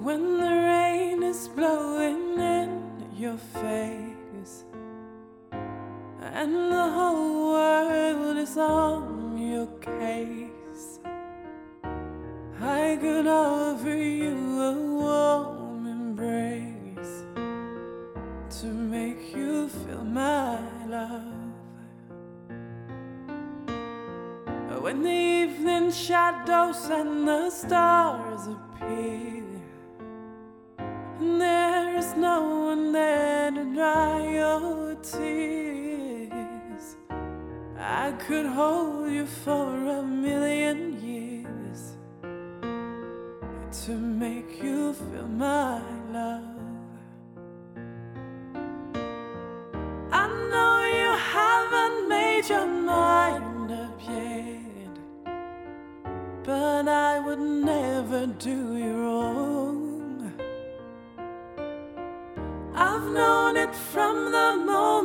When the rain is blowing in your face and the whole world is on your case, I could offer you a warm embrace to make you feel my love. When the evening shadows and the stars appear and there is no one there to dry your tears, I could hold you for 1,000,000 years to make you feel my love. I know you haven't made your mind up yet, but I would never do you wrong. I've known it from the moment